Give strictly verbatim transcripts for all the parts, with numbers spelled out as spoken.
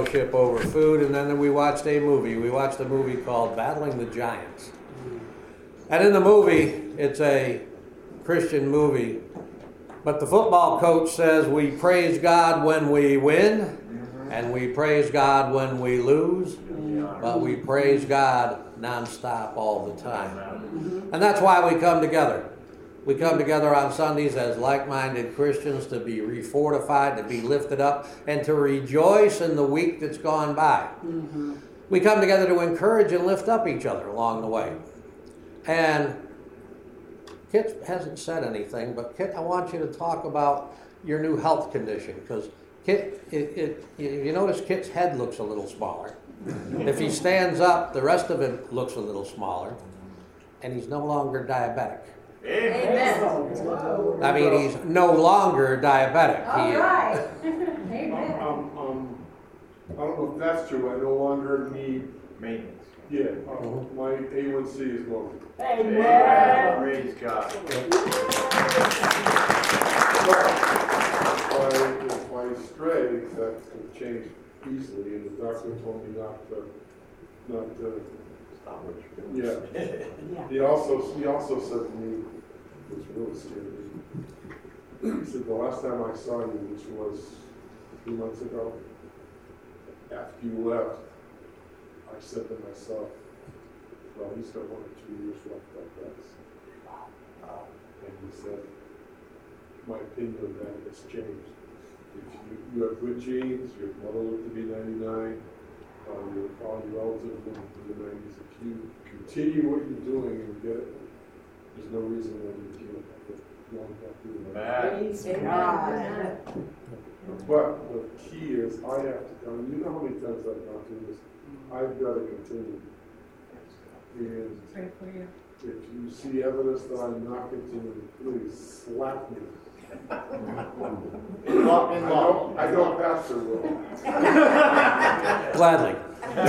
fellowship over food, and then we watched a movie. We watched a movie called Battling the Giants. And in the movie, it's a Christian movie, but the football coach says we praise God when we win, and we praise God when we lose, but we praise God nonstop all the time. And that's why we come together. We come together on Sundays as like-minded Christians to be refortified, to be lifted up, and to rejoice in the week that's gone by. Mm-hmm. We come together to encourage and lift up each other along the way. And Kit hasn't said anything, but Kit, I want you to talk about your new health condition, because Kit, it, it, you notice Kit's head looks a little smaller. If he stands up, the rest of him looks a little smaller, and he's no longer diabetic. Amen. I mean, he's no longer diabetic. All he, right. Amen. Um, um, I don't know if that's true. I no longer need maintenance. Yeah, uh, mm-hmm. My A one C is low. Amen. Praise God. But if I stray, that can change easily, and the doctor told me not to, not to. Stop what you're doing. Yeah. Yeah. He also, he also said to me, which really scared me. He said, the last time I saw you, which was a few months ago, after you left, I said to myself, well, he's got one or two years left like this. Wow. And he said, my opinion of that has changed. If you, you have good genes, your mother lived to be ninety-nine, uh, your, all your relatives lived to the nineties. If you continue what you're doing and get it, there's no reason why you can't have it. You won't have to do that. Praise God. But the key is, I have to come. You know how many times I've gone through this? I've got to continue. And Pray for you. if you see evidence that I'm not continuing, please slap me. In law, in I law. don't, I don't pastor will. Gladly.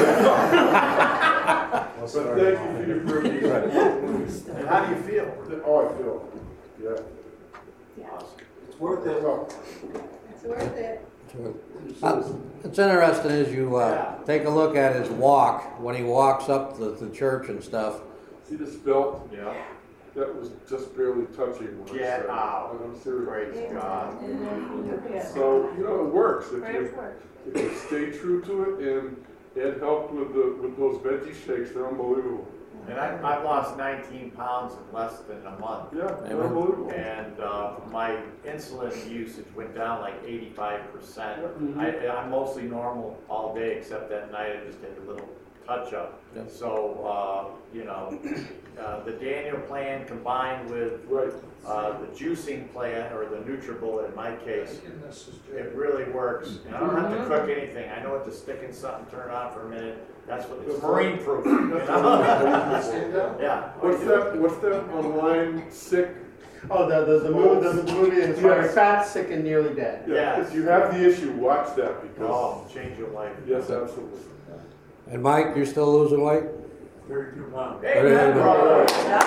But thank you for your privilege. And how do you feel? Oh, I feel, yeah. Yeah. It's worth it. Well, It's worth it. Uh, it's interesting as you uh, take a look at his walk, when he walks up the, the church and stuff. see this belt? Yeah. That was just barely touching when I Get said it. out. And I'm serious. Praise God. So, you know, it works. If Praise you, God. if you stay true to it, and Ed helped with the with those veggie shakes, they're unbelievable. And I, I've lost nineteen pounds in less than a month. Yeah, they're Amen. unbelievable. And uh, my insulin usage went down like eighty-five percent. Mhm. I, I'm mostly normal all day, except that night I just take a little touch up. Yep. So, uh, you know, uh, the Daniel plan combined with Right. uh, the juicing plan, or the NutriBullet in my case, it really works. And I don't have to cook anything. I know what to stick in something, turn it on for a minute. That's what it's marine proof. You know? Yeah. What's that? What's that online sick? Oh, the the, the movie, the, the movie is Yes. fat, sick, and nearly dead. Yeah, Yes. if you have the issue, watch that because Oh, change your life. yes, absolutely. And Mike, you're still losing weight? thirty-two pounds. Amen, brother.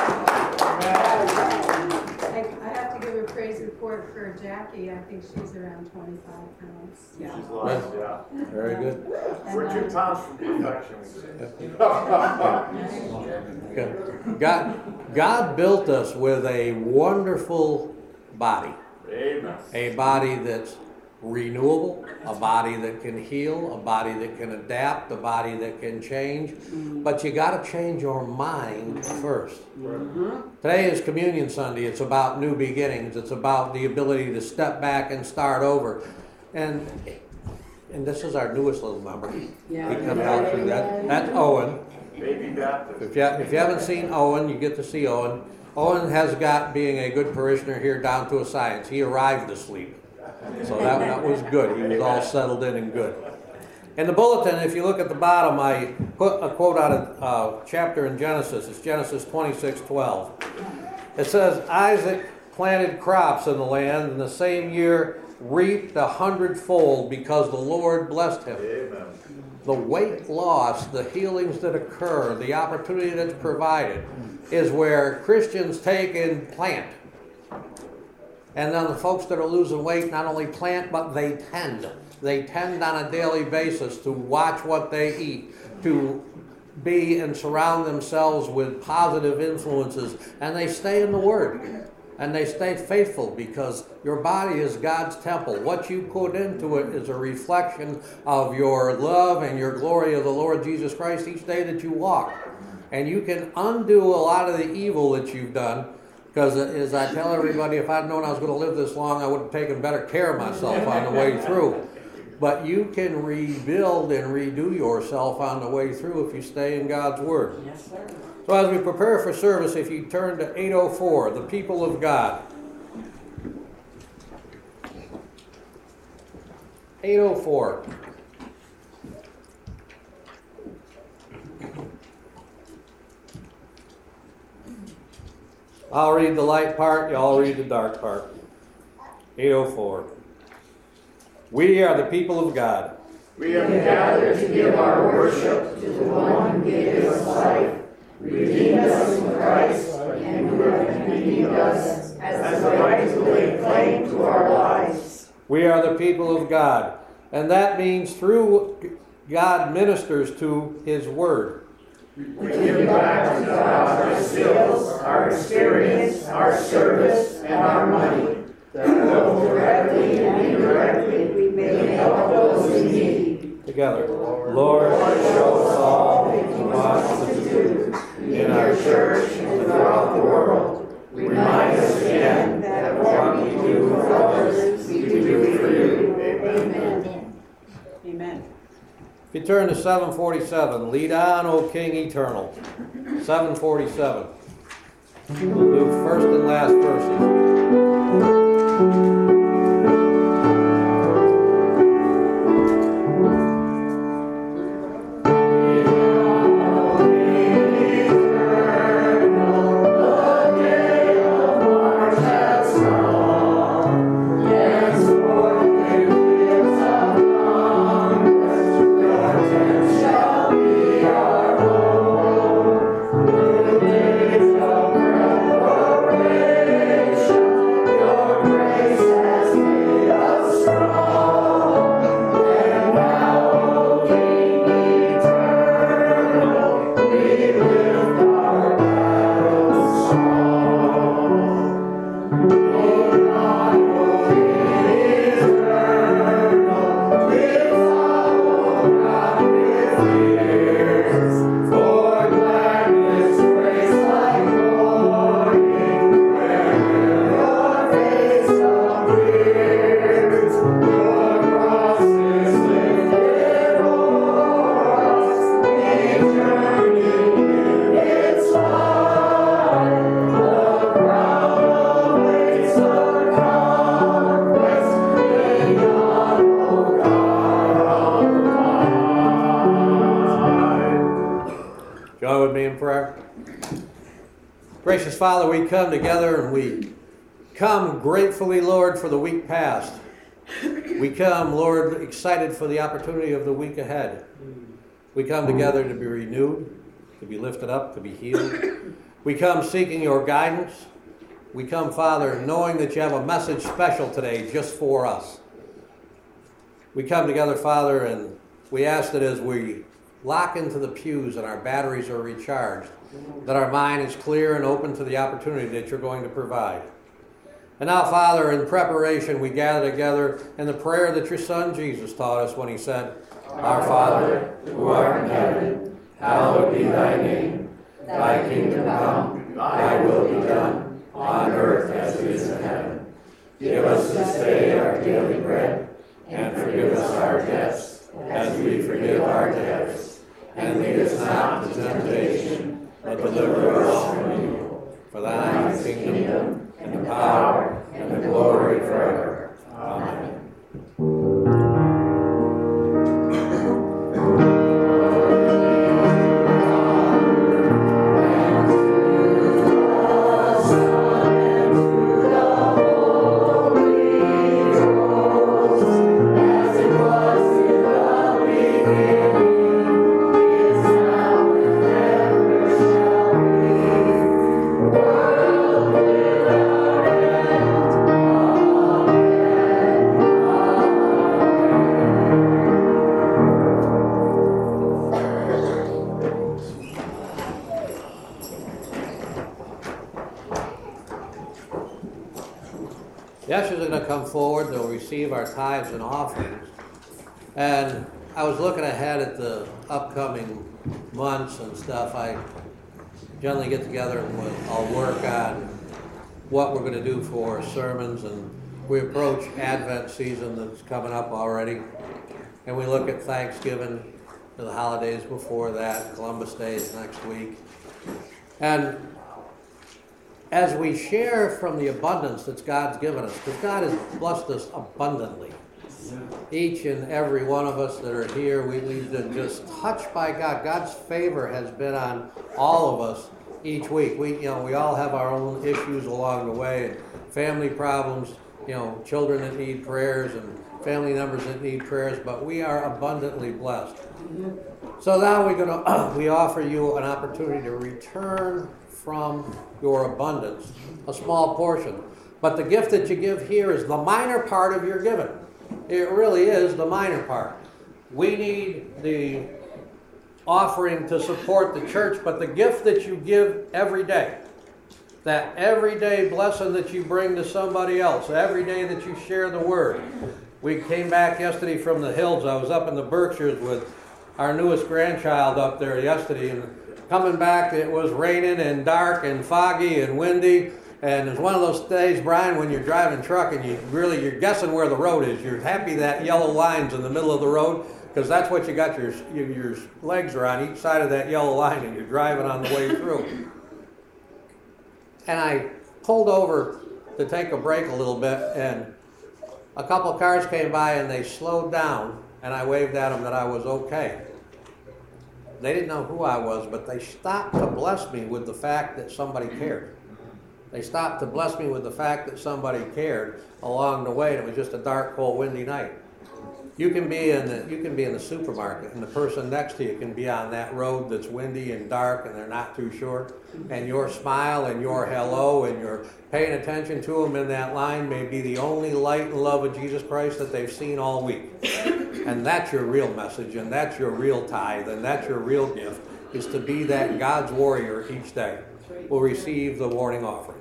I, I have to give a praise report for Jackie. I think she's around twenty-five pounds. Yeah. She's lost, yeah. Very good. We're two pounds from perfection. Good. God, God built us with a wonderful body. Amen. A body that's renewable, a body that can heal, a body that can adapt, a body that can change. But you got to change your mind first. Today is Communion Sunday. It's about new beginnings. It's about the ability to step back and start over. And and this is our newest little member. Yeah. He comes out through that. That's Owen. Baby Baptist. If you, if you haven't seen Owen, you get to see Owen. Owen has got being a good parishioner here down to a science. He arrived asleep. So that, that was good. He was all settled in and good. In the bulletin, if you look at the bottom, I put a quote out of a uh, chapter in Genesis. It's Genesis twenty-six twelve. It says, Isaac planted crops in the land, and the same year reaped a hundredfold because the Lord blessed him. Amen. The weight loss, the healings that occur, the opportunity that's provided is where Christians take and plant. And then the folks that are losing weight not only plant, but they tend. they tend on a daily basis to watch what they eat, to be and surround themselves with positive influences, and they stay in the Word. And they stay faithful because your body is God's temple. What you put into it is a reflection of your love and your glory of the Lord Jesus Christ each day that you walk. And you can undo a lot of the evil that you've done, because as I tell everybody, if I'd known I was going to live this long, I would have taken better care of myself on the way through. But you can rebuild and redo yourself on the way through if you stay in God's Word. Yes, sir. So as we prepare for service, if you turn to eight oh four, the people of God. eight oh four. I'll read the light part, y'all read the dark part. eight oh four. We are the people of God. We have gathered to give our worship To the one who gave us life, redeemed us in Christ, and who has redeemed us as the right to lay claim to our lives. We are the people of God. And that means through God ministers to His Word. We give back to God our skills, our experience, our service, and our money, that both directly and indirectly we may help those in need. Together. Lord, show us all what you want us to do In our church and throughout the world, remind us again that what we do for others, we do for you. Amen. Amen. If you turn to seven forty-seven, lead on, O King Eternal. seven forty-seven. We'll do first and last verses. Gracious Father, we come together and we come gratefully, Lord, for the week past. We come, Lord, excited for the opportunity of the week ahead. We come together to be renewed, to be lifted up, to be healed. We come seeking your guidance. We come, Father, knowing that you have a message special today just for us. We come together, Father, and we ask that as we lock into the pews and our batteries are recharged, that our mind is clear and open to the opportunity that you're going to provide. And now, Father, in preparation, we gather together in the prayer that your Son Jesus taught us when he said, Our Father, who art in heaven, hallowed be thy name. Thy kingdom come, thy will be done, on earth as it is in heaven. Give us this day our daily bread, and forgive us our debts, as we forgive our debtors. And lead us not into temptation, but deliver us from evil. For thine is the kingdom, and the power, and the glory forever. Amen. Amen. The ushers are going to come forward. They'll receive our tithes and offerings. And I was looking ahead at the upcoming months and stuff. I generally get together and we'll, I'll work on what we're going to do for sermons. And we approach Advent season that's coming up already. And we look at Thanksgiving, the holidays before that. Columbus Day is next week. And as we share from the abundance that God's given us, because God has blessed us abundantly, each and every one of us that are here, we, we've been just touched by God. God's favor has been on all of us each week. We, you know, we all have our own issues along the way, and family problems, you know, children that need prayers, and family members that need prayers, but we are abundantly blessed. So now we're gonna we offer you an opportunity to return from your abundance, a small portion. But the gift that you give here is the minor part of your giving. It really is the minor part. We need the offering to support the church, but the gift that you give every day, that everyday blessing that you bring to somebody else, every day that you share the word. We came back yesterday from the hills. I was up in the Berkshires with our newest grandchild up there yesterday, and coming back, it was raining and dark and foggy and windy. And it's one of those days, Brian, when you're driving truck and you really, you're guessing where the road is. You're happy that yellow line's in the middle of the road, because that's what you got, your, your, your legs are on each side of that yellow line and you're driving on the way through. And I pulled over to take a break a little bit, and a couple of cars came by and they slowed down, and I waved at them that I was okay. They didn't know who I was, but they stopped to bless me with the fact that somebody cared. They stopped to bless me with the fact that somebody cared along the way, and it was just a dark, cold, windy night. You can be in the, you can be in the supermarket, and the person next to you can be on that road that's windy and dark and they're not too sure, and your smile and your hello and your paying attention to them in that line may be the only light and love of Jesus Christ that they've seen all week. And that's your real message, and that's your real tithe, and that's your real gift, is to be that God's warrior each day. Will receive the warning offering.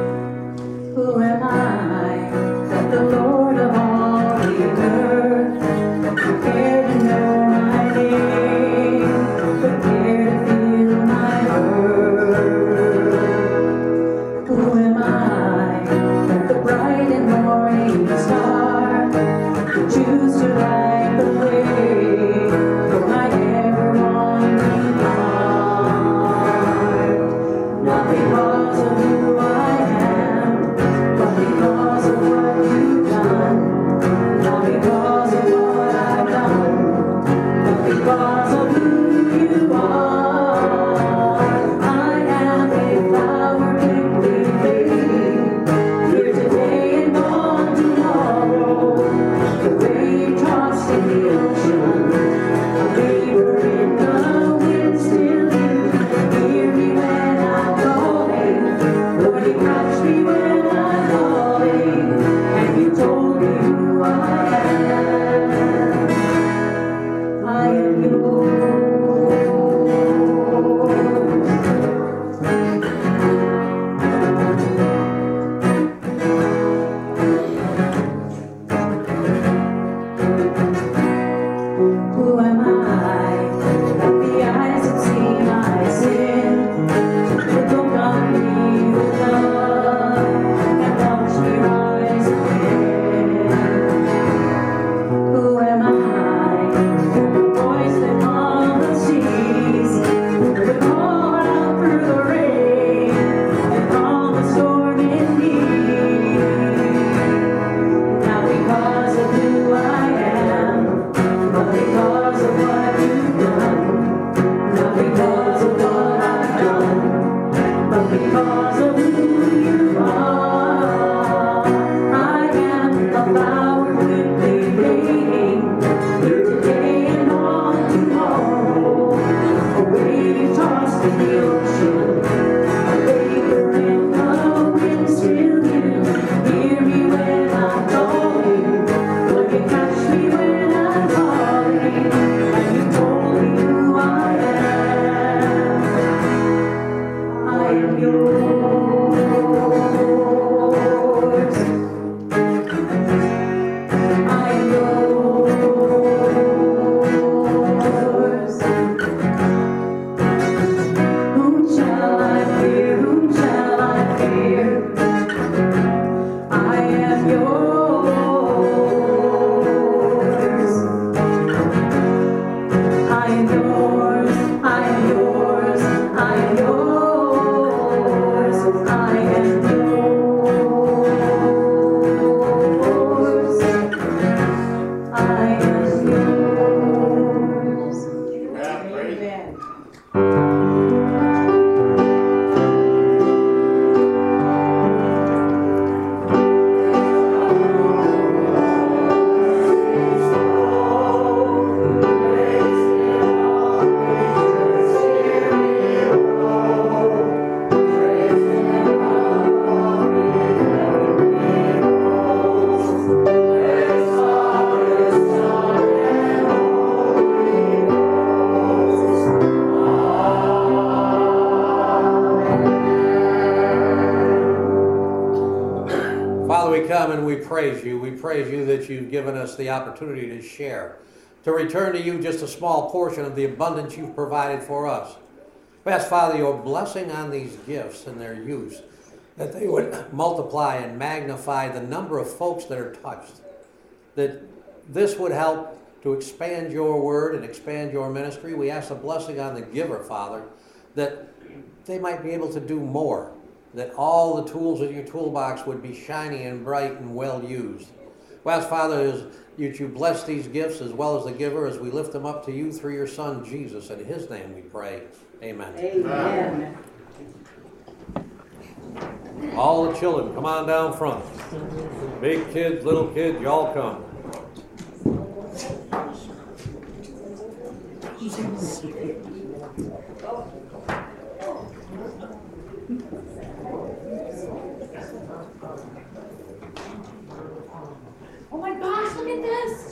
Who am I that the Lord of all the earth we come and we praise you. We praise you that you've given us the opportunity to share, to return to you just a small portion of the abundance you've provided for us. We ask, Father, your blessing on these gifts and their use, that they would multiply and magnify the number of folks that are touched, that this would help to expand your word and expand your ministry. We ask a blessing on the giver, Father, that they might be able to do more, that all the tools in your toolbox would be shiny and bright and well used. We ask, Father, that you bless these gifts as well as the giver as we lift them up to you through your Son, Jesus. In his name we pray. Amen. Amen. All the children, come on down front. Big kids, little kids, y'all come. Oh my gosh, look at this!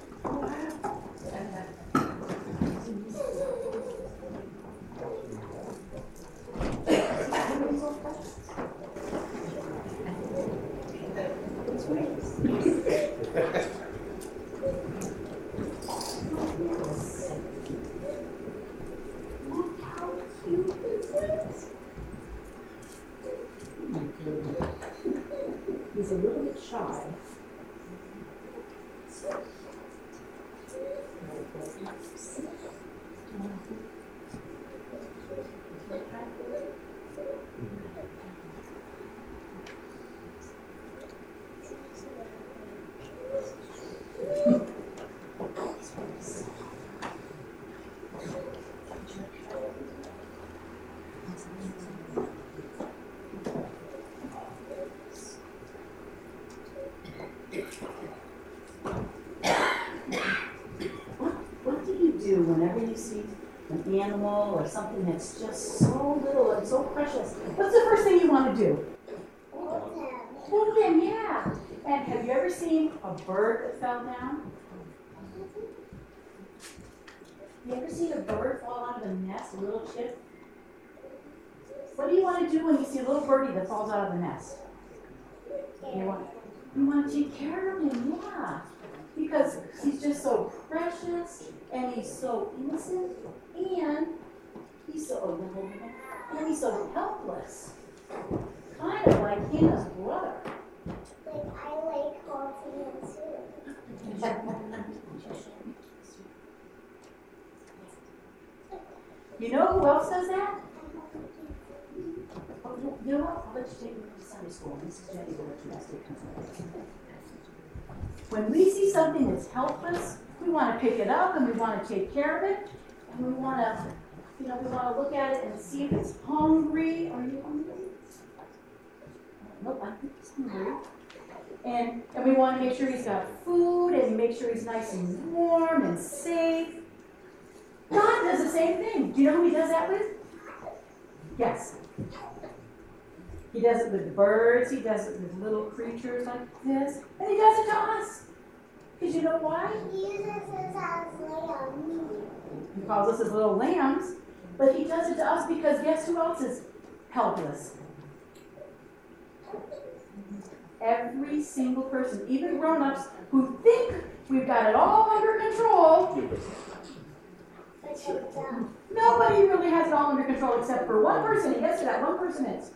He's a little bit shy. What do you do whenever you see an animal or something that's just so little and so precious? What's the first thing you want to do? Hold them, yeah. And have you ever seen a bird that fell down? You ever seen a bird fall out of a nest, a little chip? What do you want to do when you see a little birdie that falls out of the nest? You want, you want to take care of him, yeah. Because he's just so precious, and he's so innocent, and he's so and he's so helpless. Kind of like Hannah's brother. Like I like holding him too. You know who else does that? Oh, you you know what? I'll let you take me to Sunday school. Missus Jenny will let you guys take me. When we see something that's helpless, we want to pick it up and we want to take care of it. And we want to, you know, we want to look at it and see if it's hungry. Are you hungry? Nope, I think he's hungry. And, and we want to make sure he's got food and make sure he's nice and warm and safe. God does the same thing. Do you know who he does that with? Yes. He does it with birds. He does it with little creatures like this. And he does it to us. Because you know why? He uses us as lambs. He calls us his little lambs. But he does it to us because guess who else is helpless? Every single person, even grown-ups who think we've got it all under control. But you don't. Nobody really has it all under control except for one person. And guess who that one person is?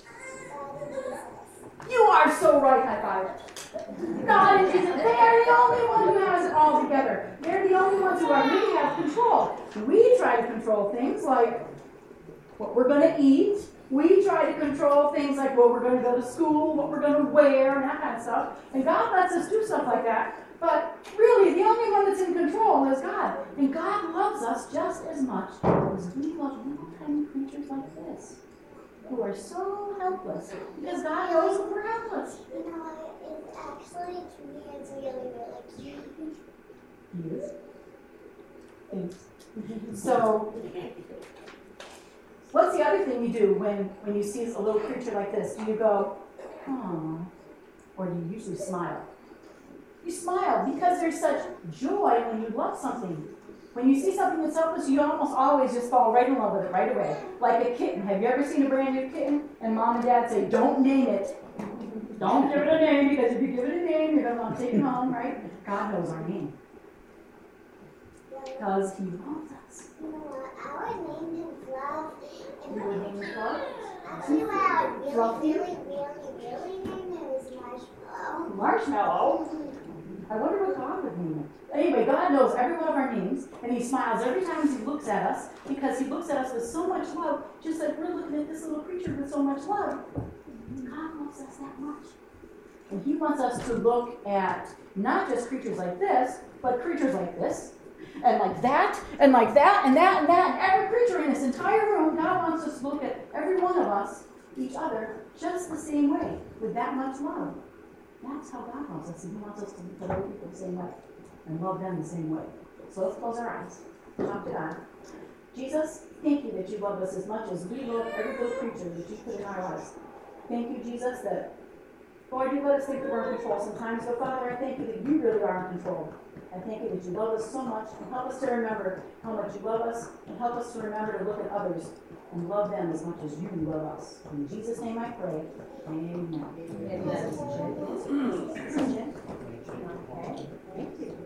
You are so right, high five. God and Jesus, they are the only one who has it all together. They're the only ones who are really have control. We try to control things like what we're going to eat. We try to control things like what we're going to go to school, what we're going to wear, and that kind of stuff. And God lets us do stuff like that. But really, the only one that's in control is God. And God loves us just as much as we love little tiny creatures like this, who are so helpless, because God knows that we're helpless. You know, it's actually, to me, it's really, really cute. He is. Thanks. So, what's the other thing you do when, when you see a little creature like this? Do you go, oh, or do you usually smile? You smile because there's such joy when you love something. When you see something that's helpless, you almost always just fall right in love with it right away. Like a kitten. Have you ever seen a brand new kitten? And mom and dad say, don't name it. Don't give it a name, because if you give it a name, you're gonna want to take it home, right? God knows our name. Because he loves us. You know what? Our name is Love. And Your name is love? actually, what our really, Fluffy? really, really, really name is Marshmallow. Marshmallow? I wonder what God would name it. Anyway, God knows every one of our names, and he smiles every time he looks at us, because he looks at us with so much love, just like we're looking at this little creature with so much love. God loves us that much. And he wants us to look at not just creatures like this, but creatures like this, and like that, and like that, and that, and that, and every creature in this entire room. God wants us to look at every one of us, each other, just the same way, with that much love. That's how God loves us, and he wants us to, to love people the same way, and love them the same way. So let's close our eyes. Talk to God. Jesus, thank you that you love us as much as we love every little creature that you put in our lives. Thank you, Jesus, that, Lord, you let us think that we're in control sometimes, but Father, I thank you that you really are in control. I thank you that you love us so much, and help us to remember how much you love us, and help us to remember to look at others and love them as much as you love us. In Jesus' name I pray. Amen. Amen. Okay. Thank you.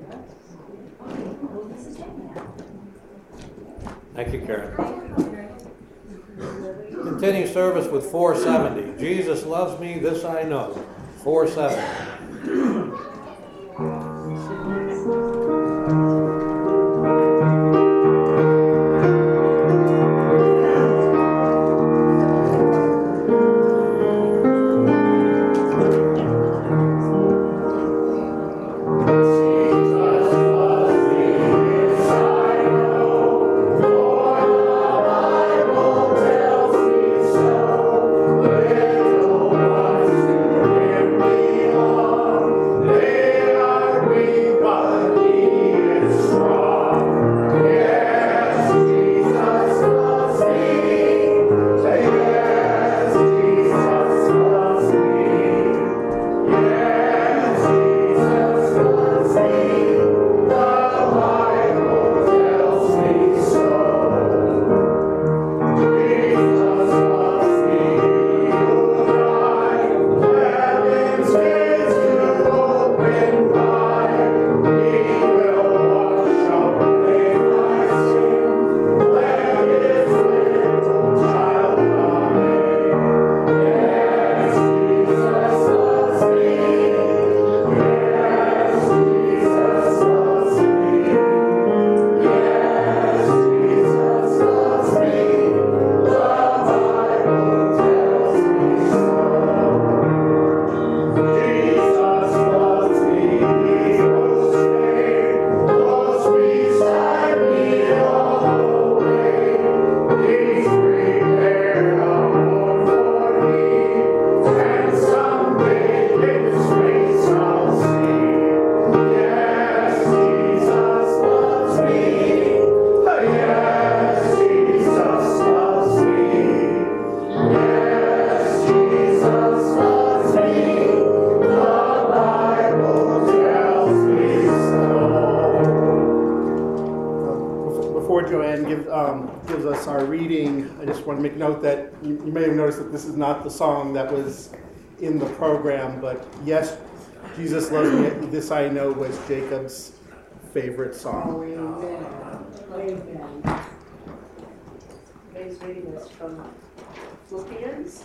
Thank you, Karen. Continue service with four seventy. Jesus loves me, this I know. four seventy. Make note that you, you may have noticed that this is not the song that was in the program, but yes, Jesus Loves Me, This I Know was Jacob's favorite song. Oh, amen. Amen. Today's reading is from Philippians.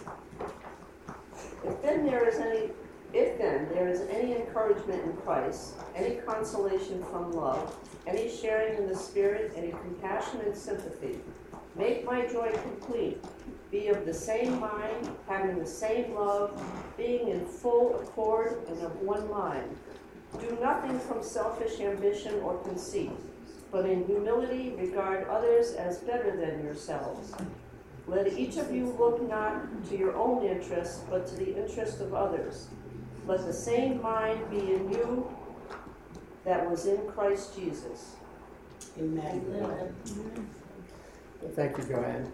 If then there is any, if then there is any encouragement in Christ, any consolation from love, any sharing in the Spirit, any compassion and sympathy, make my joy complete. Be of the same mind, having the same love, being in full accord and of one mind. Do nothing from selfish ambition or conceit, but in humility regard others as better than yourselves. Let each of you look not to your own interests, but to the interest of others. Let the same mind be in you that was in Christ Jesus. Amen. Amen. Thank you, Joanne.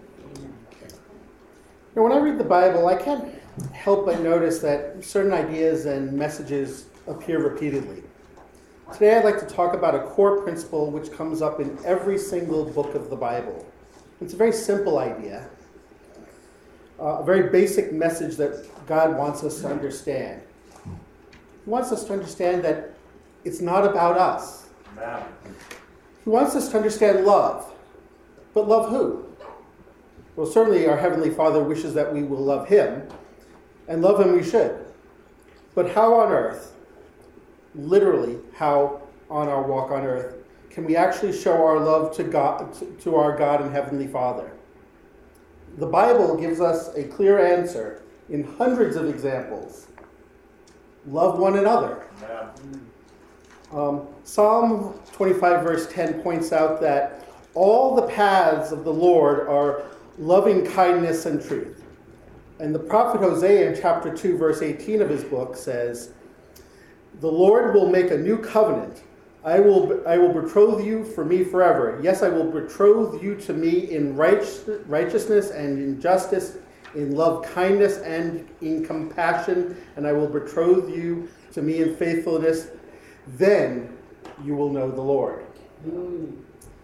Now, when I read the Bible, I can't help but notice that certain ideas and messages appear repeatedly. Today, I'd like to talk about a core principle which comes up in every single book of the Bible. It's a very simple idea. uh, a very basic message that God wants us to understand. He wants us to understand that it's not about us. Amen. He wants us to understand love. But love who? Well, certainly our Heavenly Father wishes that we will love Him, and love Him we should. But how on earth, literally how on our walk on earth, can we actually show our love to God, to our God and Heavenly Father? The Bible gives us a clear answer in hundreds of examples. Love one another. Amen. Um, Psalm twenty-five verse ten points out that all the paths of the Lord are loving kindness and truth. And the prophet Hosea in chapter two verse eighteen of his book says, "The Lord will make a new covenant. I will, I will betroth you for me forever. Yes, I will betroth you to me in righteousness and in justice, in love, kindness, and in compassion, and I will betroth you to me in faithfulness. Then you will know the Lord." Mm.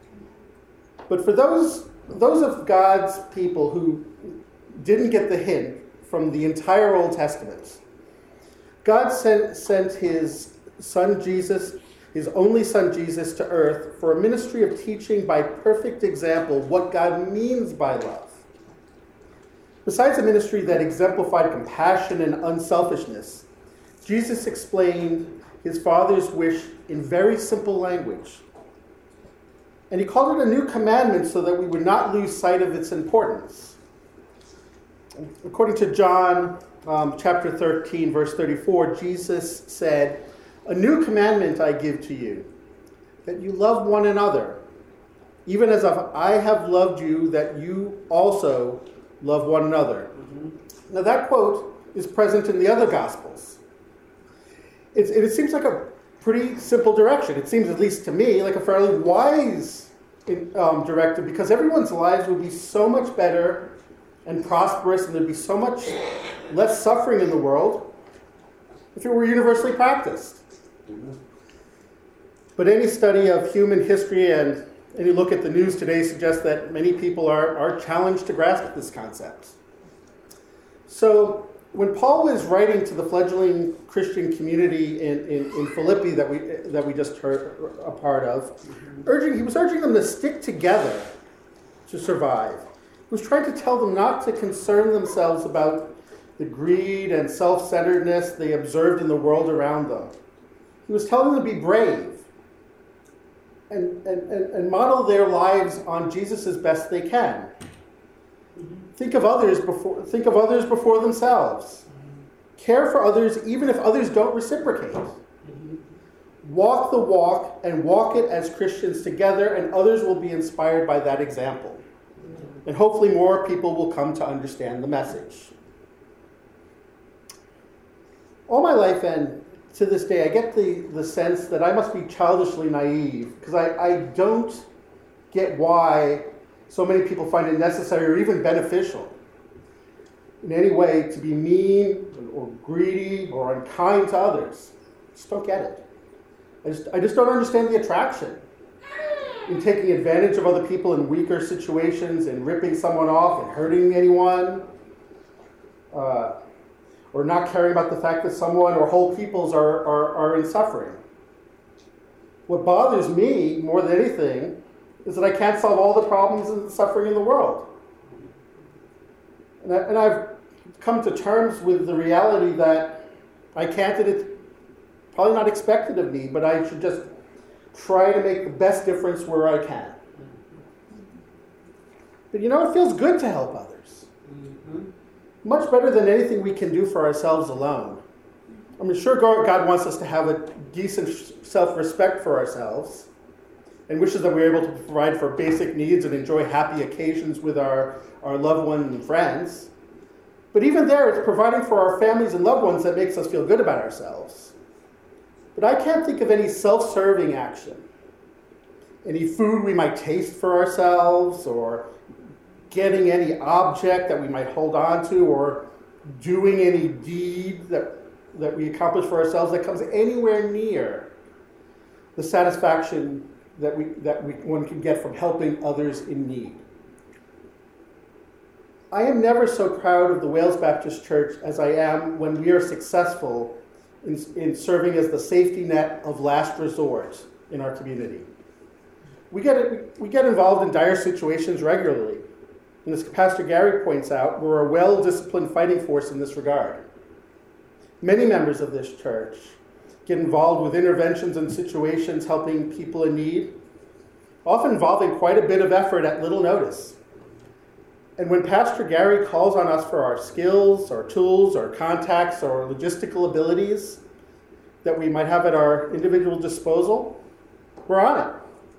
But for those, those of God's people who didn't get the hint from the entire Old Testament, God sent, sent his son Jesus, his only son Jesus, to earth for a ministry of teaching by perfect example what God means by love. Besides a ministry that exemplified compassion and unselfishness, Jesus explained his Father's wish in very simple language. And he called it a new commandment so that we would not lose sight of its importance. According to John um, chapter thirteen, verse thirty-four, Jesus said, "A new commandment I give to you, that you love one another, even as I have loved you, that you also love one another." Mm-hmm. Now that quote is present in the other Gospels. It's, it seems like a pretty simple direction. It seems, at least to me, like a fairly wise in, um, directive, because everyone's lives would be so much better and prosperous, and there'd be so much less suffering in the world if it were universally practiced. Mm-hmm. But any study of human history and any look at the news today suggests that many people are, are challenged to grasp this concept. So when Paul was writing to the fledgling Christian community in, in, in Philippi that we that we just heard a part of, urging he was urging them to stick together to survive. He was trying to tell them not to concern themselves about the greed and self-centeredness they observed in the world around them. He was telling them to be brave and, and, and, and model their lives on Jesus as best they can. Think of others before think of others before themselves. Care for others even if others don't reciprocate. Walk the walk and walk it as Christians together, and others will be inspired by that example. And hopefully more people will come to understand the message. All my life and to this day, I get the, the sense that I must be childishly naive, because I, I don't get why so many people find it necessary or even beneficial in any way to be mean or greedy or unkind to others. I just don't get it. I just, I just don't understand the attraction in taking advantage of other people in weaker situations and ripping someone off and hurting anyone. Uh, or not caring about the fact that someone or whole peoples are, are, are in suffering. What bothers me more than anything is that I can't solve all the problems and suffering in the world. And, I, and I've come to terms with the reality that I can't, and it's probably not expected of me, but I should just try to make the best difference where I can. But you know, it feels good to help others. Mm-hmm. Much better than anything we can do for ourselves alone. I mean, sure, God wants us to have a decent self-respect for ourselves and wishes that we're able to provide for basic needs and enjoy happy occasions with our, our loved ones and friends. But even there, it's providing for our families and loved ones that makes us feel good about ourselves. But I can't think of any self-serving action, any food we might taste for ourselves, or getting any object that we might hold on to, or doing any deed that, that we accomplish for ourselves that comes anywhere near the satisfaction that we that we one can get from helping others in need. I am never so proud of the Wales Baptist Church as I am when we are successful in, in serving as the safety net of last resort in our community. We get, we get involved in dire situations regularly. And as Pastor Gary points out, we're a well-disciplined fighting force in this regard. Many members of this church get involved with interventions and situations helping people in need, often involving quite a bit of effort at little notice. And when Pastor Gary calls on us for our skills, our tools, our contacts, our logistical abilities that we might have at our individual disposal, we're on it.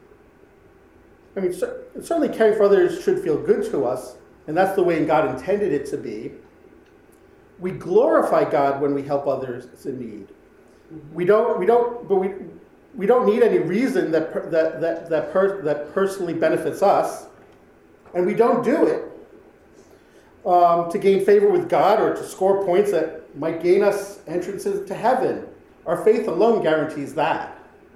I mean, certainly caring for others should feel good to us, and that's the way God intended it to be. We glorify God when we help others in need. We don't, we don't, but we, we don't need any reason that per, that that that, per, that personally benefits us, and we don't do it um, to gain favor with God or to score points that might gain us entrances to heaven. Our faith alone guarantees that.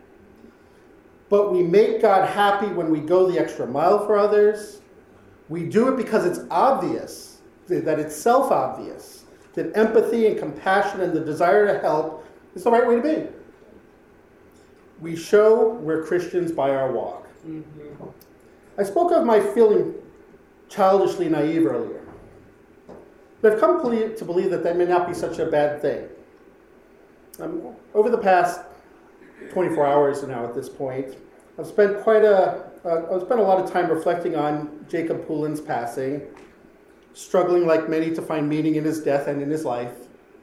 But we make God happy when we go the extra mile for others. We do it because it's obvious, that it's self-obvious, that empathy and compassion and the desire to help is the right way to be. We show we're Christians by our walk. Mm-hmm. I spoke of my feeling childishly naive earlier. But I've come to believe that that may not be such a bad thing. Um, over the past twenty-four hours now at this point, I've spent quite a, uh, I've spent a lot of time reflecting on Jacob Poulin's passing, struggling like many to find meaning in his death and in his life.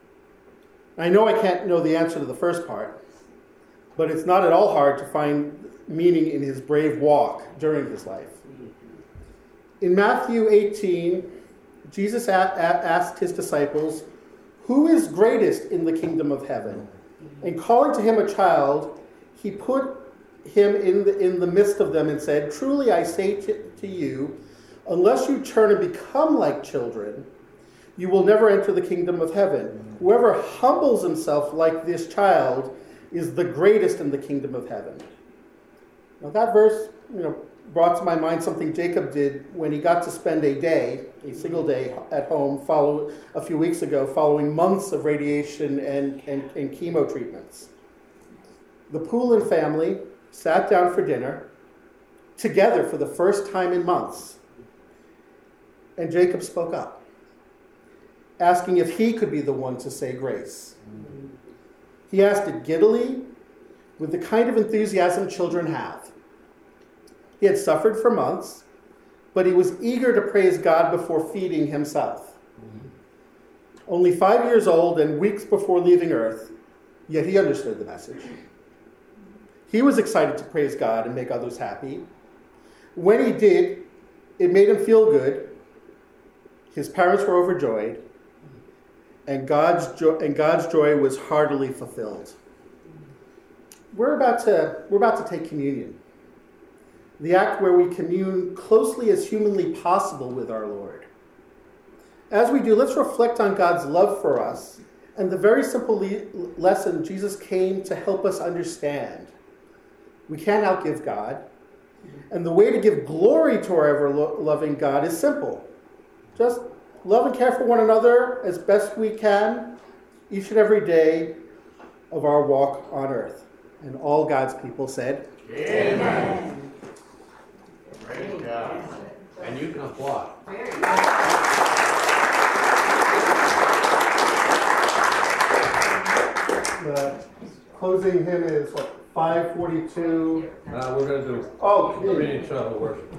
I know I can't know the answer to the first part, but it's not at all hard to find meaning in his brave walk during his life. In Matthew eighteen, Jesus a- a- asked his disciples, "Who is greatest in the kingdom of heaven?" And calling to him a child, he put him in the, in the midst of them and said, "Truly I say to, to you, unless you turn and become like children, you will never enter the kingdom of heaven. Whoever humbles himself like this child is the greatest in the kingdom of heaven." Now that verse, you know, brought to my mind something Jacob did when he got to spend a day, a single day at home follow, a few weeks ago, following months of radiation and, and, and chemo treatments. The Poulin family sat down for dinner together for the first time in months. And Jacob spoke up, asking if he could be the one to say grace. He asked it giddily, with the kind of enthusiasm children have. He had suffered for months, but he was eager to praise God before feeding himself. Mm-hmm. Only five years old and weeks before leaving Earth, yet he understood the message. He was excited to praise God and make others happy. When he did, it made him feel good. His parents were overjoyed, and God's joy, and God's joy was heartily fulfilled. We're about to we're about to take communion, the act where we commune closely as humanly possible with our Lord. As we do, let's reflect on God's love for us and the very simple le- lesson Jesus came to help us understand. We can't outgive God, and the way to give glory to our ever-loving God is simple. Just love and care for one another as best we can each and every day of our walk on earth. And all God's people said, Amen. Praise God. And you can applaud. The closing hymn is what, five forty-two? Uh, we're going to do Oh, communion shuttle worship.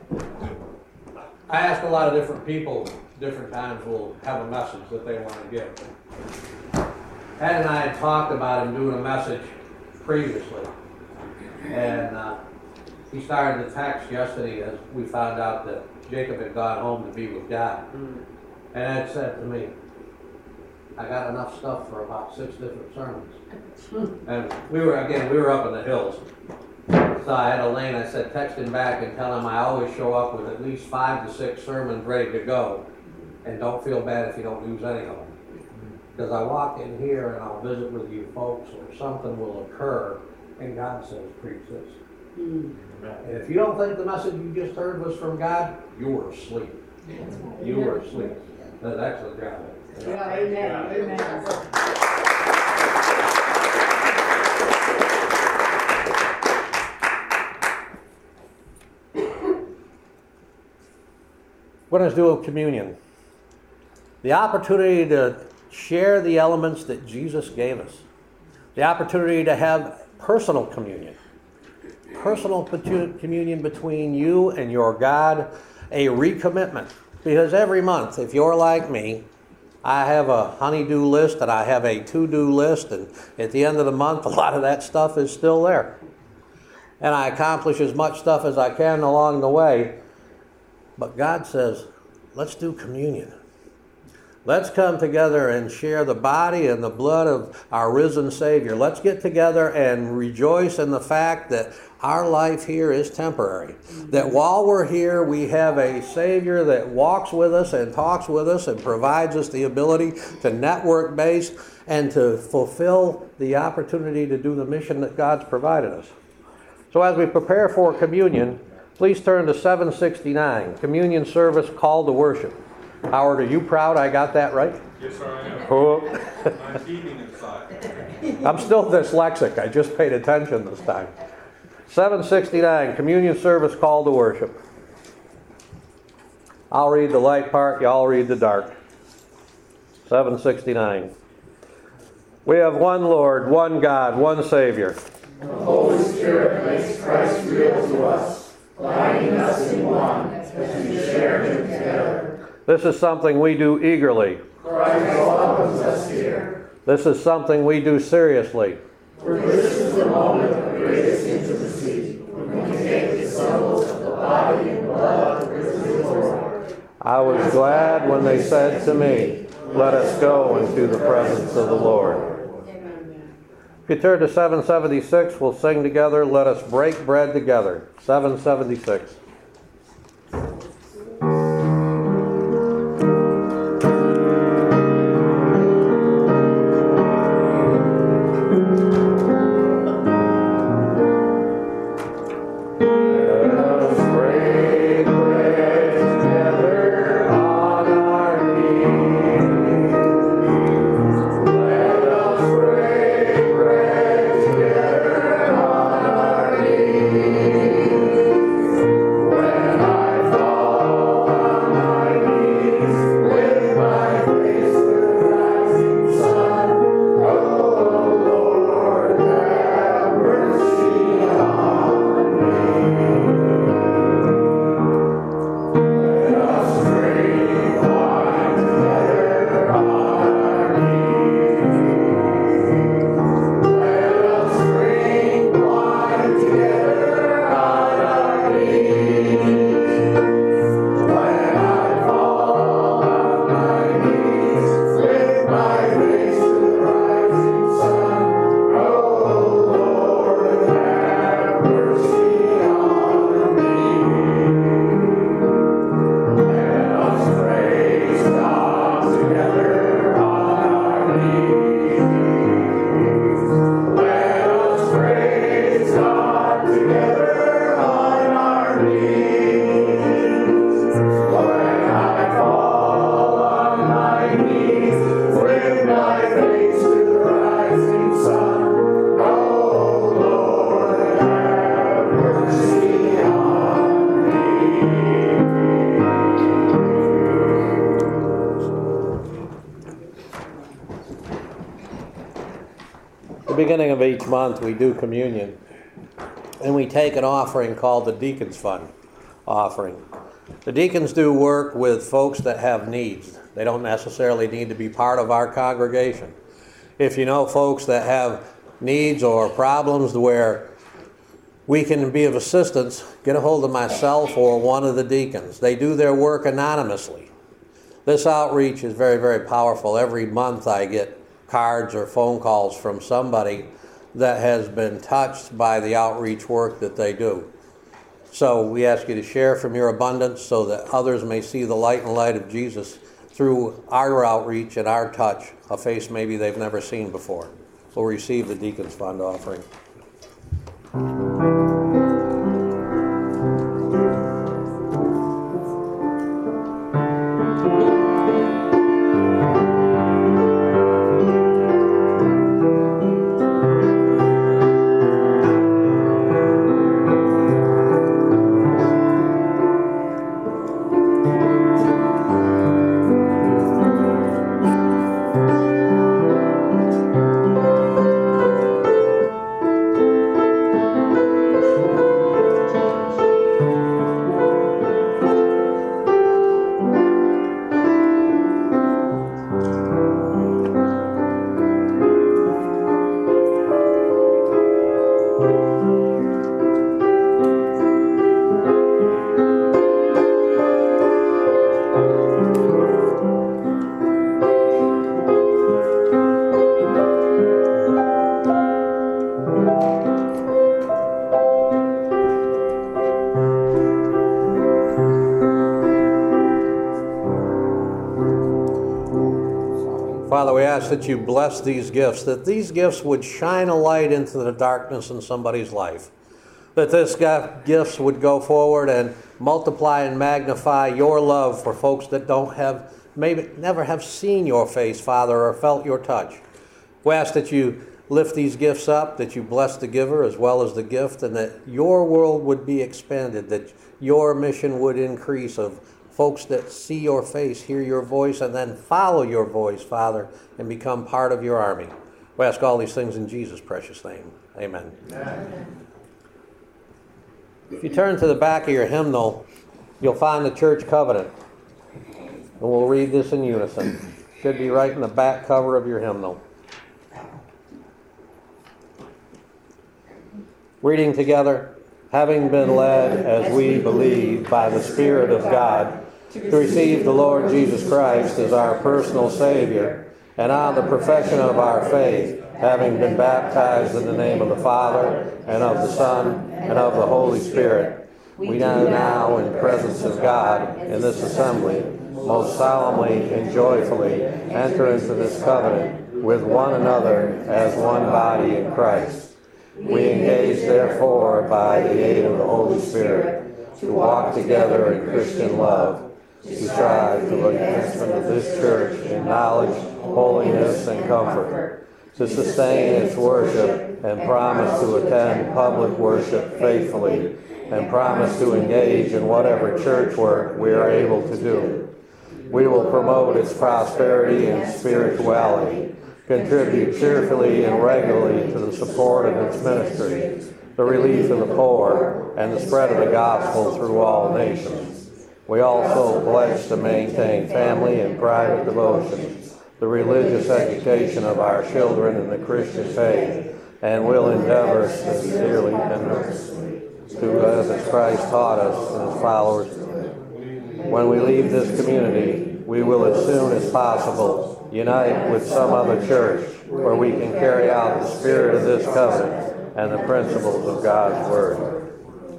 I ask a lot of different people, different times will have a message that they want to give. Ed and I had talked about him doing a message previously. And uh, he started the text yesterday as we found out that Jacob had gone home to be with God. Mm. And Ed said to me, "I got enough stuff for about six different sermons." And we were, again, we were up in the hills. So I had Elaine, I said, text him back and tell him I always show up with at least five to six sermons ready to go. And don't feel bad if you don't use any of them. Because I walk in here and I'll visit with you folks or something will occur and God says, preach this. Mm. And if you don't think the message you just heard was from God, you were asleep. You were asleep. That's an excellent job. Yeah, amen, amen. We're going to do a communion. The opportunity to share the elements that Jesus gave us. The opportunity to have personal communion. Personal communion between you and your God. A recommitment. Because every month, if you're like me, I have a honey-do list and I have a to-do list. And at the end of the month, a lot of that stuff is still there. And I accomplish as much stuff as I can along the way. But God says, let's do communion. Let's come together and share the body and the blood of our risen Savior. Let's get together and rejoice in the fact that our life here is temporary. That while we're here, we have a Savior that walks with us and talks with us and provides us the ability to network base and to fulfill the opportunity to do the mission that God's provided us. So as we prepare for communion, please turn to seven sixty-nine, Communion Service Call to Worship. Howard, are you proud I got that right? Yes, sir, I am. Oh. I'm heaving inside. I'm still dyslexic. I just paid attention this time. seven sixty-nine, Communion Service Call to Worship. I'll read the light part, y'all read the dark. seven sixty-nine. We have one Lord, one God, one Savior. The Holy Spirit makes Christ real to us, binding us in one as we share Him together. This is something we do eagerly. Christ welcomes us here. This is something we do seriously. For this is the moment of greatest intimacy, when we take the symbols of the body and blood of the risen Lord. I was glad when they said to me, let us go into the presence of the Lord. If you turn to seven seventy-six, we'll sing together, Let Us Break Bread Together. seven seventy-six. Beginning of each month we do communion, and we take an offering called the Deacons Fund offering. The deacons do work with folks that have needs. They don't necessarily need to be part of our congregation. If you know folks that have needs or problems where we can be of assistance, get a hold of myself or one of the deacons. They do their work anonymously. This outreach is very, very powerful. Every month I get cards or phone calls from somebody that has been touched by the outreach work that they do. So we ask you to share from your abundance so that others may see the light and light of Jesus through our outreach and our touch, a face maybe they've never seen before. We'll receive the Deacons Fund offering. ask that you bless these gifts, that these gifts would shine a light into the darkness in somebody's life. That these gifts would go forward and multiply and magnify your love for folks that don't have, maybe never have seen your face, Father, or felt your touch. We ask that you lift these gifts up, that you bless the giver as well as the gift, and that your world would be expanded, that your mission would increase of folks that see your face, hear your voice, and then follow your voice, Father, and become part of your army. We ask all these things in Jesus' precious name. Amen. Amen. If you turn to the back of your hymnal, you'll find the church covenant. And we'll read this in unison. Should be right in the back cover of your hymnal. Reading together, having been led, as we believe, by the Spirit of God, to receive the Lord Jesus Christ as our personal Savior, and on the profession of our faith, having been baptized in the name of the Father, and of the Son, and of the Holy Spirit, we now, now in presence of God, in this assembly, most solemnly and joyfully enter into this covenant with one another as one body in Christ. We engage, therefore, by the aid of the Holy Spirit, to walk together in Christian love, to strive to the advancement of this church in knowledge, holiness, and comfort, to sustain its worship, and promise to attend public worship faithfully, and promise to engage in whatever church work we are able to do. We will promote its prosperity and spirituality, contribute cheerfully and regularly to the support of its ministry, the relief of the poor, and the spread of the gospel through all nations. We also pledge to maintain family and private devotion, the religious education of our children in the Christian faith, and will endeavor sincerely and to, as Christ taught us and his followers. When we leave this community, we will as soon as possible unite with some other church where we can carry out the spirit of this covenant and the principles of God's Word.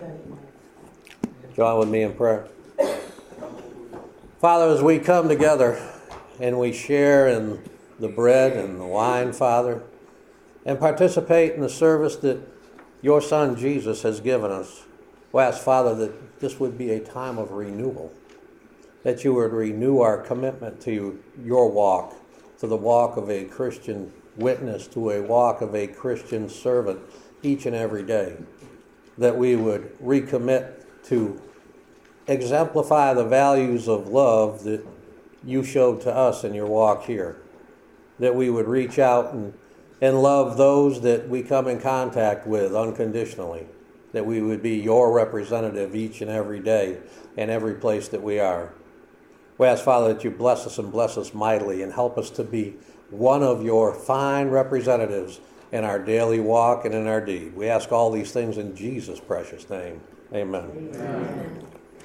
Join with me in prayer. Father, as we come together and we share in the bread and the wine, Father, and participate in the service that your Son Jesus has given us, we ask, Father, that this would be a time of renewal, that you would renew our commitment to your walk, to the walk of a Christian witness, to a walk of a Christian servant each and every day, that we would recommit to exemplify the values of love that you showed to us in your walk here, that we would reach out and, and love those that we come in contact with unconditionally, that we would be your representative each and every day in every place that we are. We ask, Father, that you bless us and bless us mightily and help us to be one of your fine representatives in our daily walk and in our deed. We ask all these things in Jesus' precious name. Amen. Amen.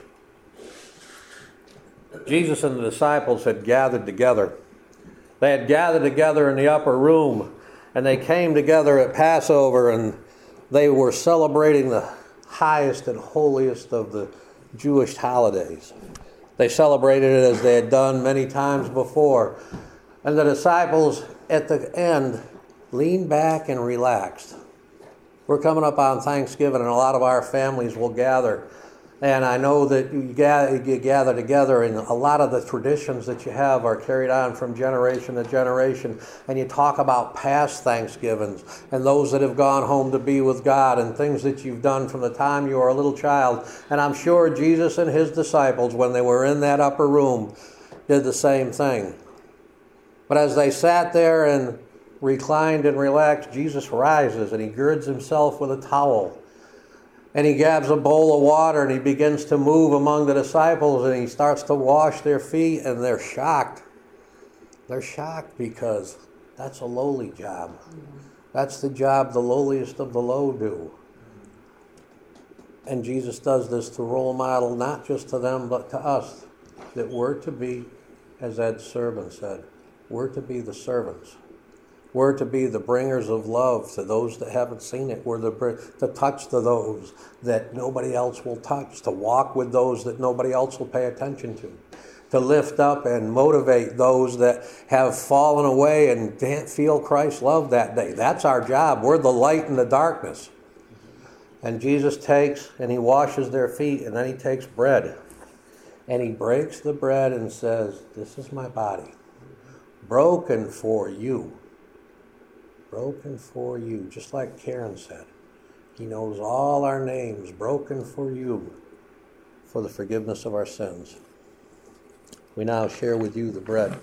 Jesus and the disciples had gathered together. They had gathered together in the upper room, and they came together at Passover, and they were celebrating the highest and holiest of the Jewish holidays. They celebrated it as they had done many times before. And the disciples at the end leaned back and relaxed. We're coming up on Thanksgiving, and a lot of our families will gather. And I know that you gather, you gather together, and a lot of the traditions that you have are carried on from generation to generation. And you talk about past Thanksgivings and those that have gone home to be with God and things that you've done from the time you were a little child. And I'm sure Jesus and his disciples, when they were in that upper room, did the same thing. But as they sat there and reclined and relaxed, Jesus rises and he girds himself with a towel. And he grabs a bowl of water and he begins to move among the disciples and he starts to wash their feet, and they're shocked. They're shocked because that's a lowly job. That's the job the lowliest of the low do. And Jesus does this to role model not just to them but to us, that we're to be, as Ed's servant said, we're to be the servants. We're to be the bringers of love to those that haven't seen it. We're to, to touch to those that nobody else will touch, to walk with those that nobody else will pay attention to, to lift up and motivate those that have fallen away and can't feel Christ's love that day. That's our job. We're the light in the darkness. And Jesus takes and he washes their feet, and then he takes bread. And he breaks the bread and says, "This is my body, broken for you." Broken for you, just like Karen said. He knows all our names, broken for you, for the forgiveness of our sins. We now share with you the bread.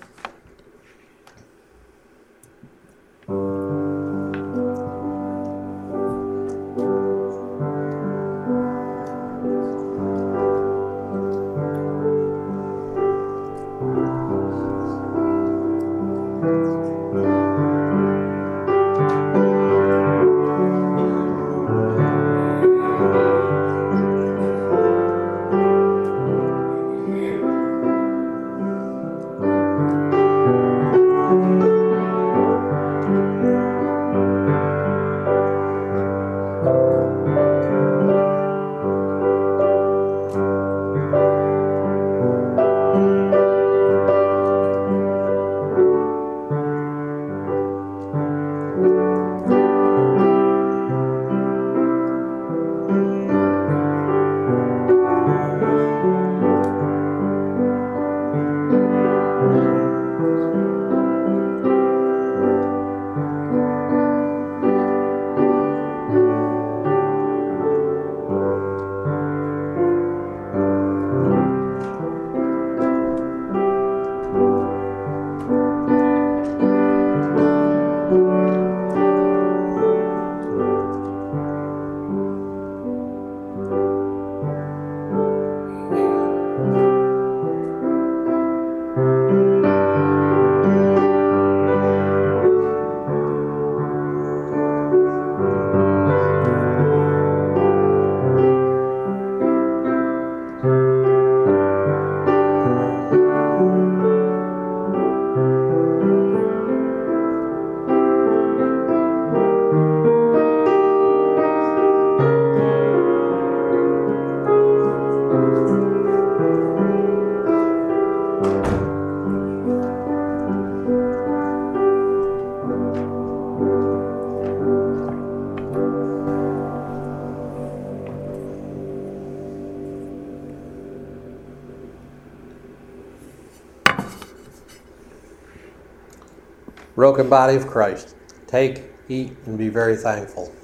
Broken body of Christ. Take, eat, and be very thankful.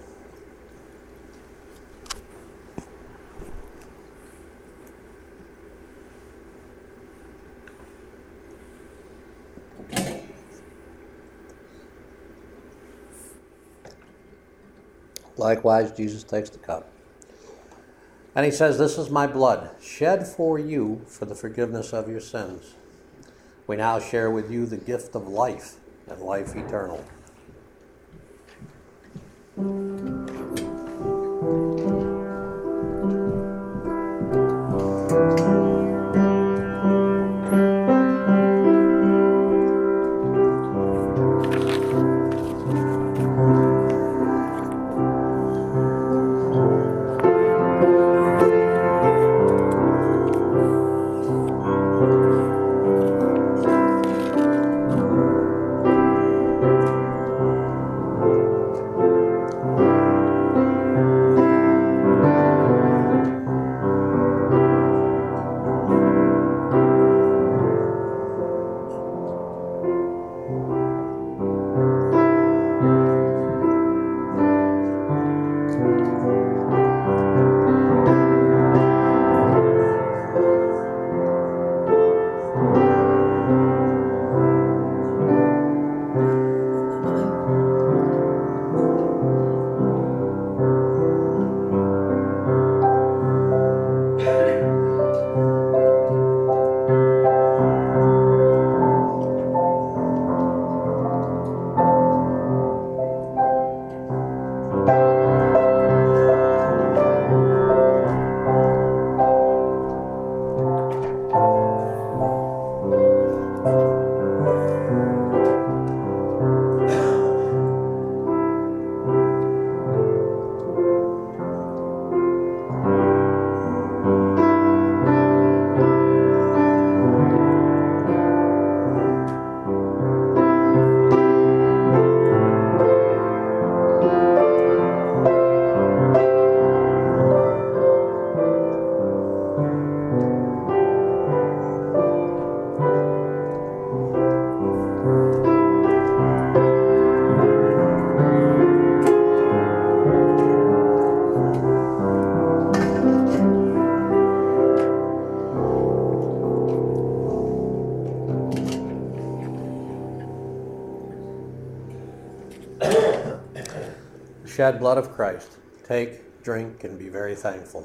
Likewise, Jesus takes the cup. And he says, "This is my blood, shed for you for the forgiveness of your sins." We now share with you the gift of life and life eternal. shed blood of Christ. Take, drink, and be very thankful.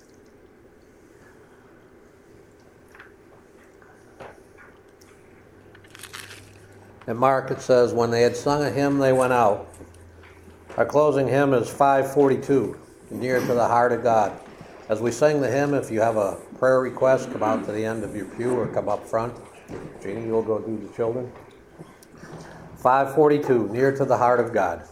In Mark it says, when they had sung a hymn, they went out. Our closing hymn is five forty-two, Near to the Heart of God. As we sing the hymn, if you have a prayer request, come out to the end of your pew or come up front. Jeannie, you'll go do the children. five forty-two, Near to the Heart of God.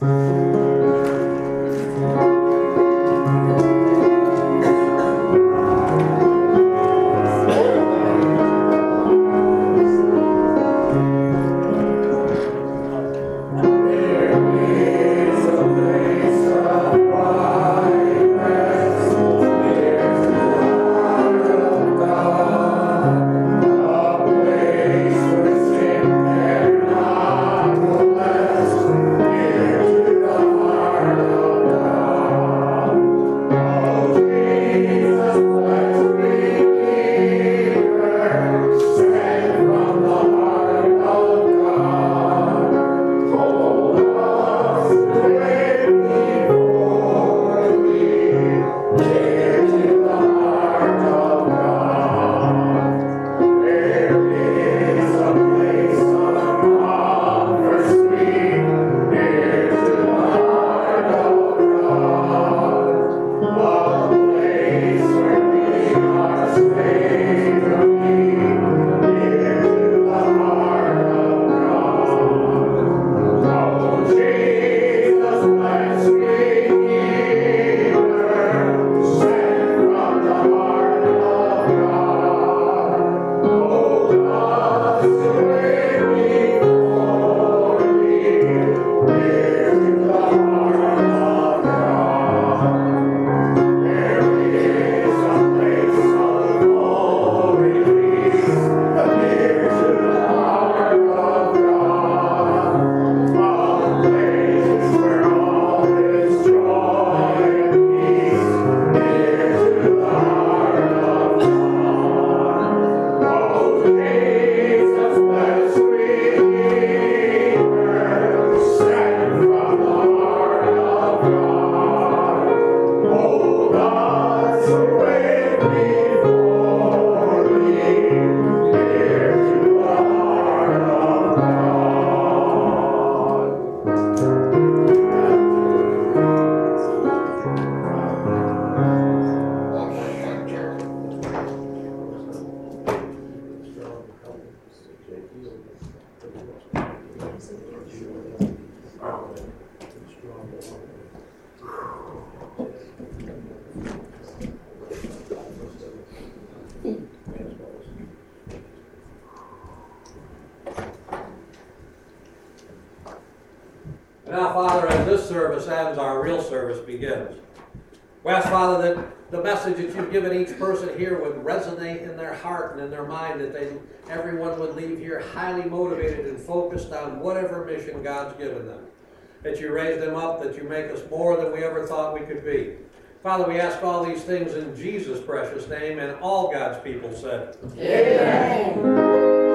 Now, Father, as this service ends, our real service begins. We ask, Father, that the message that you've given each person here would resonate in their heart and in their mind, that they, everyone would leave here highly motivated and focused on whatever mission God's given them. That you raise them up, that you make us more than we ever thought we could be. Father, we ask all these things in Jesus' precious name, and all God's people said, Amen.